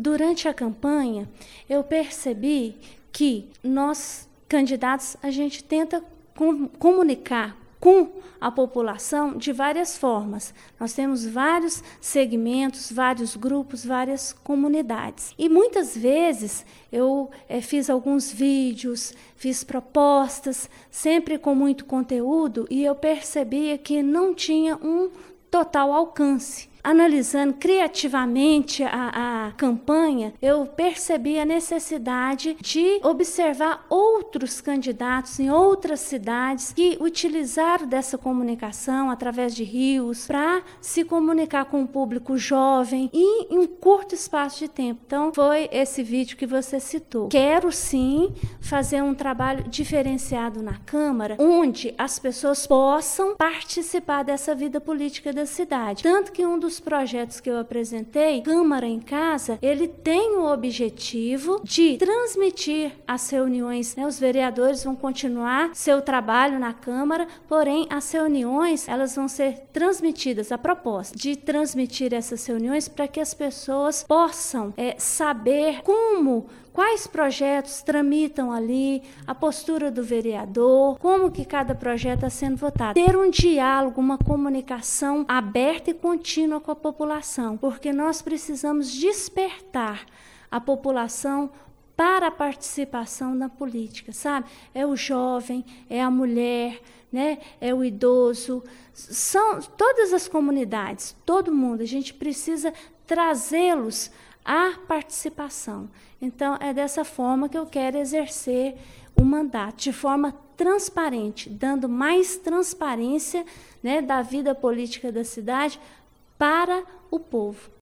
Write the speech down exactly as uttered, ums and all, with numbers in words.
Durante a campanha, eu percebi que nós, candidatos, a gente tenta com, comunicar com a população de várias formas. Nós temos vários segmentos, vários grupos, várias comunidades. E muitas vezes eu é, fiz alguns vídeos, fiz propostas, sempre com muito conteúdo, e eu percebia que não tinha um total alcance. Analisando criativamente a, a campanha, eu percebi a necessidade de observar outros candidatos em outras cidades que utilizaram dessa comunicação através de rios para se comunicar com o público jovem e em um curto espaço de tempo. Então, foi esse vídeo que você citou. Quero sim fazer um trabalho diferenciado na Câmara, onde as pessoas possam participar dessa vida política da cidade. Tanto que um dos Os projetos que eu apresentei, Câmara em Casa, ele tem o objetivo de transmitir as reuniões, né? Os vereadores vão continuar seu trabalho na Câmara, porém as reuniões elas vão ser transmitidas, a proposta de transmitir essas reuniões para que as pessoas possam é, saber como quais projetos tramitam ali, a postura do vereador, como que cada projeto está sendo votado. Ter um diálogo, uma comunicação aberta e contínua com a população, porque nós precisamos despertar a população para a participação na política, sabe? É o jovem, é a mulher, né? É o idoso, são todas as comunidades, todo mundo, a gente precisa trazê-los à participação. Então, é dessa forma que eu quero exercer o mandato, de forma transparente, dando mais transparência, né, da vida política da cidade para o povo.